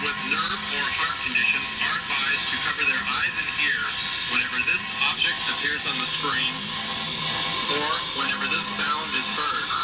with nerve or heart conditions are advised to cover their eyes and ears whenever this object appears on the screen or whenever this sound is heard.